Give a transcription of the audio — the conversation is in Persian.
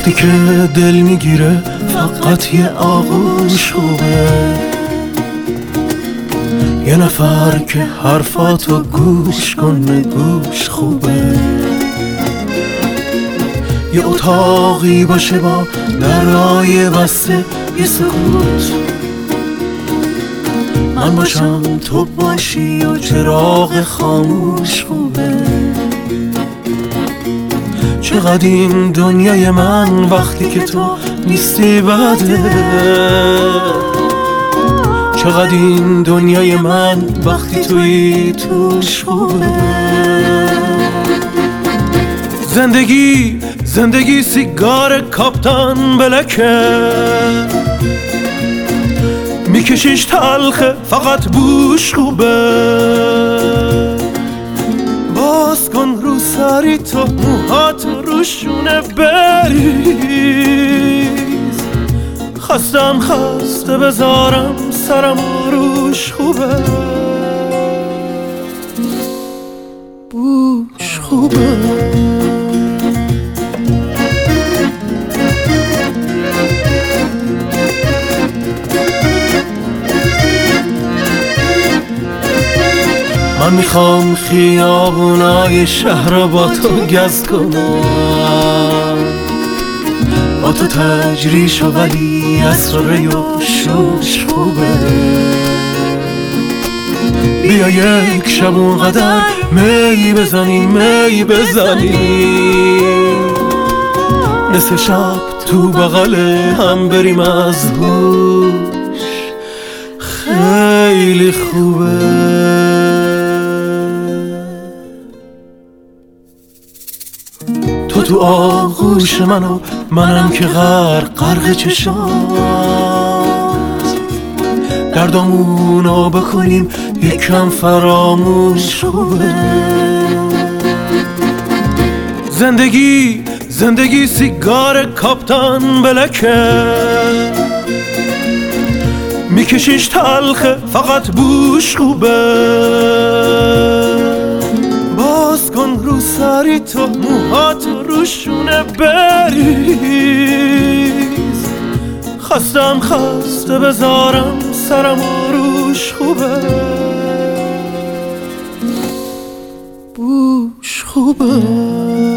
وقتی که دل میگیره فقط یه آغوش خوبه، یه نفر که حرفاتو گوش کنه گوش خوبه، یه اتاقی باشه با درای بسته، یه سکوت من باشم تو باشی و چراغ خاموش خوبه. چقدر این دنیای من وقتی که تو نیستی بده، چقدر این دنیای من وقتی توی توش خوبه. زندگی سیگار کاپتان بلکه، میکشیش تلخه فقط بوش خوبه. باز کن رو سری تو موهاتو روشونه بریز، خستم خسته بذارم سرم روش خوبه. بوش خوبه. من میخوام خیابونای شهر با تو گز کنم، با تو تجریش و ولی اسراره و شوش خوبه. بیا یک شب اونقدر می بزنیم نصف شب تو بغل هم بریم از هوش، خیلی خوبه. تو آغوش منو منم که غرق چشات، دردامونو بکنیم یکم فراموش خوبه. زندگی سیگار کاپتان بلکه، میکشیش تلخه فقط بوش خوبه. باز کن رو سری تو موهاتو روشونه بریز، خستم خسته بذارم سرم روش خوبه. بوش خوبه.